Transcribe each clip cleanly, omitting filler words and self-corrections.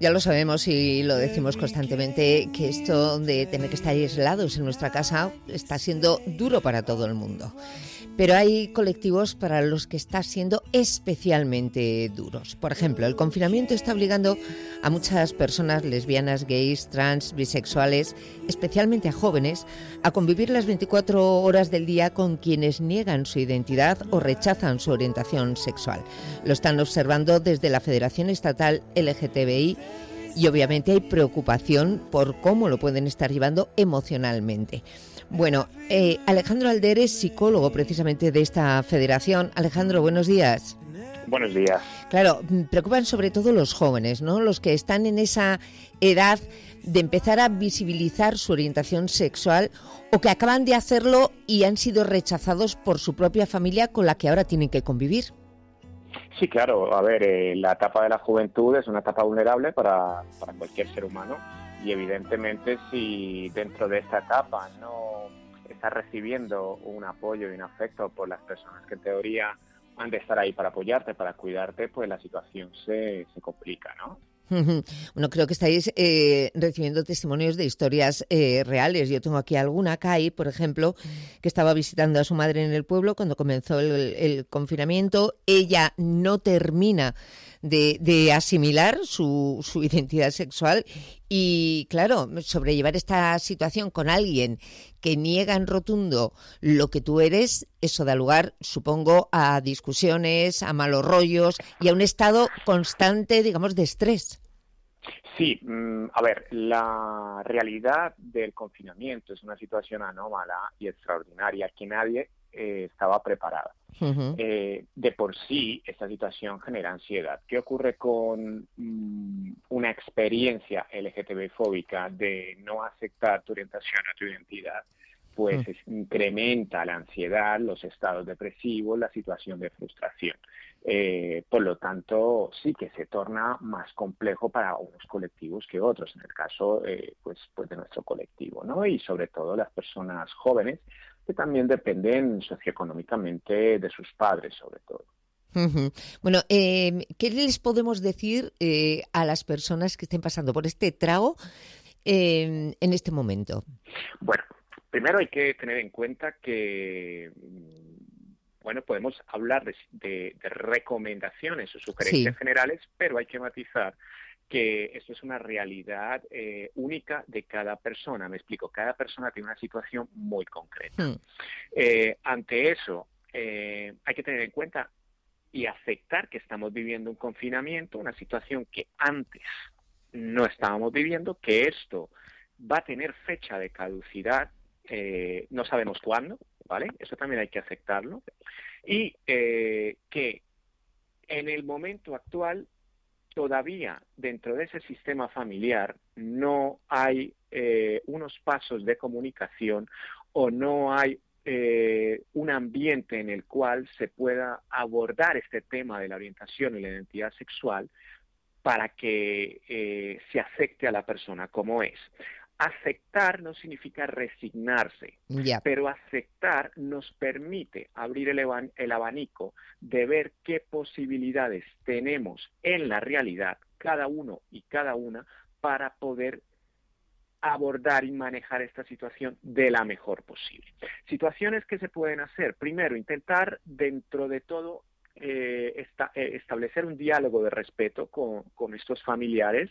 Ya lo sabemos y lo decimos constantemente, que esto de tener que estar aislados en nuestra casa está siendo duro para todo el mundo. Pero hay colectivos para los que está siendo especialmente duros. Por ejemplo, el confinamiento está obligando a muchas personas lesbianas, gays, trans, bisexuales, especialmente a jóvenes, a convivir las 24 horas del día con quienes niegan su identidad o rechazan su orientación sexual. Lo están observando desde la Federación Estatal LGTBI y obviamente hay preocupación por cómo lo pueden estar llevando emocionalmente. Bueno, Alejandro Alder es psicólogo precisamente de esta federación. Alejandro, buenos días. Buenos días. Claro, preocupan sobre todo los jóvenes, ¿no? Los que están en esa edad de empezar a visibilizar su orientación sexual o que acaban de hacerlo y han sido rechazados por su propia familia con la que ahora tienen que convivir. Sí, claro. A ver, la etapa de la juventud es una etapa vulnerable para cualquier ser humano. Y evidentemente si dentro de esta etapa no estás recibiendo un apoyo y un afecto por las personas que en teoría han de estar ahí para apoyarte, para cuidarte, pues la situación se complica, ¿no? Bueno, creo que estáis recibiendo testimonios de historias reales. Yo tengo aquí alguna, Kai, por ejemplo, que estaba visitando a su madre en el pueblo cuando comenzó el confinamiento. Ella no termina de asimilar su identidad sexual y, claro, sobrellevar esta situación con alguien que niega en rotundo lo que tú eres, eso da lugar, supongo, a discusiones, a malos rollos y a un estado constante, digamos, de estrés. Sí, a ver, la realidad del confinamiento es una situación anómala y extraordinaria que nadie estaba preparada. Uh-huh. De por sí, esta situación genera ansiedad. ¿Qué ocurre con una experiencia LGTB-fóbica de no aceptar tu orientación o tu identidad? Pues incrementa la ansiedad, los estados depresivos, la situación de frustración. Por lo tanto, sí que se torna más complejo para unos colectivos que otros, en el caso pues de nuestro colectivo, ¿no? Y sobre todo las personas jóvenes que también dependen socioeconómicamente de sus padres, sobre todo. Uh-huh. Bueno, ¿qué les podemos decir a las personas que estén pasando por este trago en este momento? Bueno, primero hay que tener en cuenta que podemos hablar de recomendaciones o sugerencias generales, pero hay que matizar que esto es una realidad única de cada persona. Me explico, cada persona tiene una situación muy concreta. Ante eso, hay que tener en cuenta y aceptar que estamos viviendo un confinamiento, una situación que antes no estábamos viviendo, que esto va a tener fecha de caducidad, no sabemos cuándo, ¿vale? Eso también hay que aceptarlo. Y que en el momento actual todavía dentro de ese sistema familiar no hay unos pasos de comunicación o no hay un ambiente en el cual se pueda abordar este tema de la orientación y la identidad sexual para que se acepte a la persona como es. Aceptar no significa resignarse, pero aceptar nos permite abrir el abanico de ver qué posibilidades tenemos en la realidad, cada uno y cada una, para poder abordar y manejar esta situación de la mejor posible. Situaciones que se pueden hacer. Primero, intentar dentro de todo establecer un diálogo de respeto con estos familiares,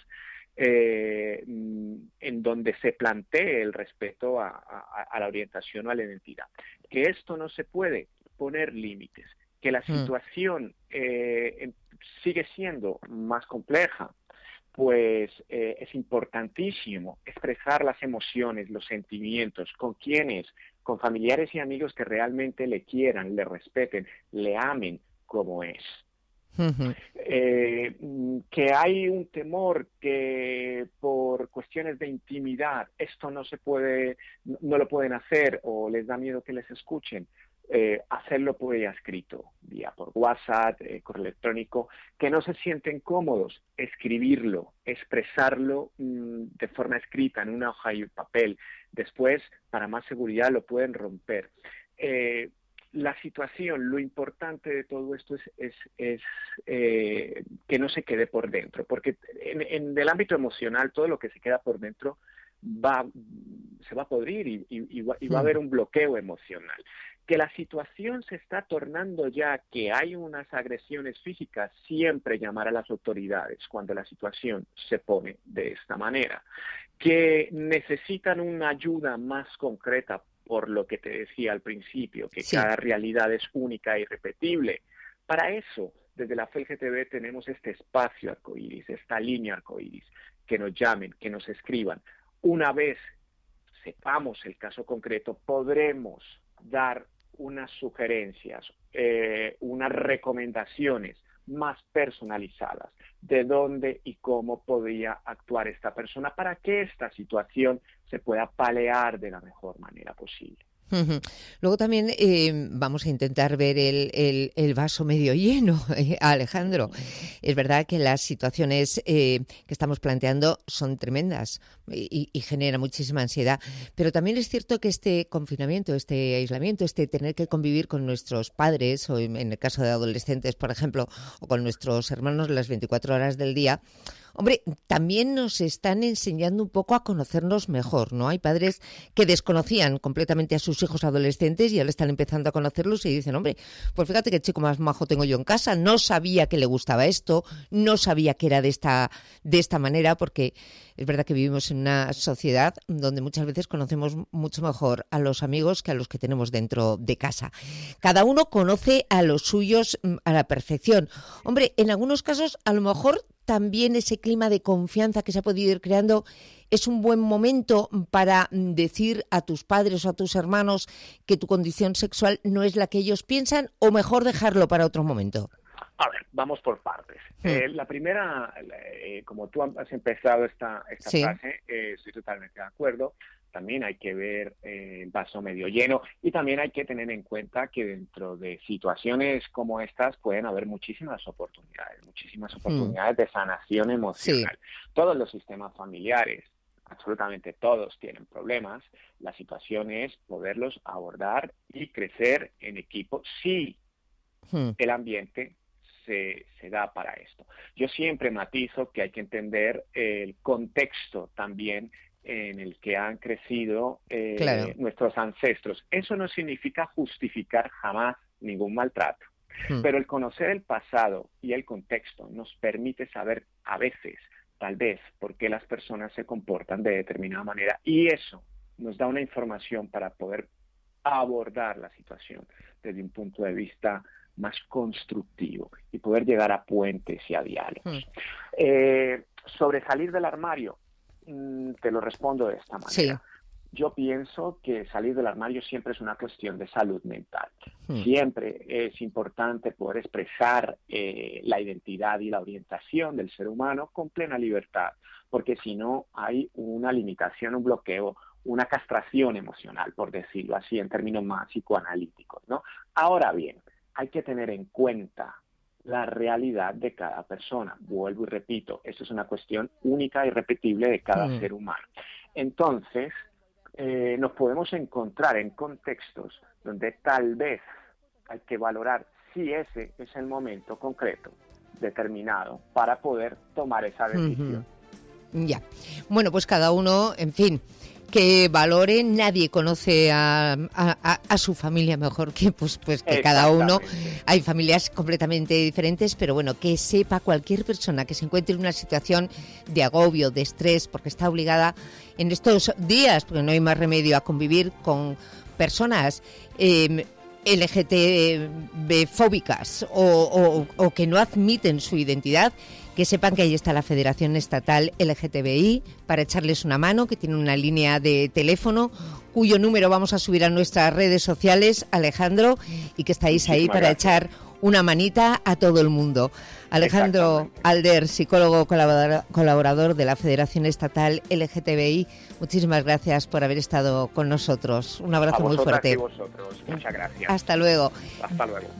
en donde se plantee el respeto a la orientación o a la identidad. Que esto no se puede poner límites, que la situación sigue siendo más compleja, pues es importantísimo expresar las emociones, los sentimientos, con quienes, con familiares y amigos que realmente le quieran, le respeten, le amen como es. Uh-huh. Que hay un temor que por cuestiones de intimidad esto no se puede, no lo pueden hacer o les da miedo que les escuchen, hacerlo por ella escrito, vía por WhatsApp, correo electrónico, que no se sienten cómodos, escribirlo, expresarlo de forma escrita en una hoja y papel. Después, para más seguridad, lo pueden romper. la situación, lo importante de todo esto es que no se quede por dentro, porque en el ámbito emocional todo lo que se queda por dentro se va a podrir y va a haber un bloqueo emocional. Que la situación se está tornando ya, que hay unas agresiones físicas, siempre llamar a las autoridades cuando la situación se pone de esta manera. Que necesitan una ayuda más concreta, por lo que te decía al principio, que cada realidad es única e irrepetible. Para eso, desde la FELGTB tenemos este espacio arcoíris, esta línea arcoíris, que nos llamen, que nos escriban. Una vez sepamos el caso concreto, podremos dar unas sugerencias, unas recomendaciones más personalizadas de dónde y cómo podría actuar esta persona para que esta situación se pueda paliar de la mejor manera posible. Luego también vamos a intentar ver el vaso medio lleno, Alejandro. Es verdad que las situaciones que estamos planteando son tremendas y generan muchísima ansiedad, pero también es cierto que este confinamiento, este aislamiento, este tener que convivir con nuestros padres, o en el caso de adolescentes, por ejemplo, o con nuestros hermanos las 24 horas del día, hombre, también nos están enseñando un poco a conocernos mejor, ¿no? Hay padres que desconocían completamente a sus hijos adolescentes y ahora están empezando a conocerlos y dicen, hombre, pues fíjate qué chico más majo tengo yo en casa, no sabía que le gustaba esto, no sabía que era de esta manera, porque es verdad que vivimos en una sociedad donde muchas veces conocemos mucho mejor a los amigos que a los que tenemos dentro de casa. Cada uno conoce a los suyos a la perfección. Hombre, en algunos casos a lo mejor también ese clima de confianza que se ha podido ir creando es un buen momento para decir a tus padres o a tus hermanos que tu condición sexual no es la que ellos piensan, o mejor dejarlo para otro momento. A ver, vamos por partes. La primera, como tú has empezado esta frase, estoy totalmente de acuerdo. También hay que ver el vaso medio lleno y también hay que tener en cuenta que dentro de situaciones como estas pueden haber muchísimas oportunidades de sanación emocional. Todos los sistemas familiares, absolutamente todos tienen problemas. La situación es poderlos abordar y crecer en equipo si el ambiente se da para esto. Yo siempre matizo que hay que entender el contexto también en el que han crecido nuestros ancestros. Eso no significa justificar jamás ningún maltrato, pero el conocer el pasado y el contexto nos permite saber a veces, tal vez, por qué las personas se comportan de determinada manera, y eso nos da una información para poder abordar la situación desde un punto de vista más constructivo y poder llegar a puentes y a diálogos. Sobre salir del armario, te lo respondo de esta manera. Yo pienso que salir del armario siempre es una cuestión de salud mental. Siempre es importante poder expresar la identidad y la orientación del ser humano con plena libertad, porque si no hay una limitación, un bloqueo, una castración emocional, por decirlo así, en términos más psicoanalíticos, ¿no? Ahora bien, hay que tener en cuenta la realidad de cada persona. Vuelvo y repito, esto es una cuestión única y repetible de cada ser humano. Entonces, nos podemos encontrar en contextos donde tal vez hay que valorar si ese es el momento concreto, determinado, para poder tomar esa decisión. Ya. Bueno, pues cada uno, en fin, que valore. Nadie conoce a su familia mejor que que cada uno. Hay familias completamente diferentes, pero bueno, que sepa cualquier persona que se encuentre en una situación de agobio, de estrés, porque está obligada en estos días, porque no hay más remedio, a convivir con personas LGTB-fóbicas o que no admiten su identidad, que sepan que ahí está la Federación Estatal LGTBI para echarles una mano, que tiene una línea de teléfono cuyo número vamos a subir a nuestras redes sociales, Alejandro, y que estáis ahí para echar una manita a todo el mundo. Alejandro Alder, psicólogo colaborador de la Federación Estatal LGTBI, muchísimas gracias por haber estado con nosotros. Un abrazo muy fuerte. A vosotras y vosotros. Muchas gracias. Hasta luego. Hasta luego.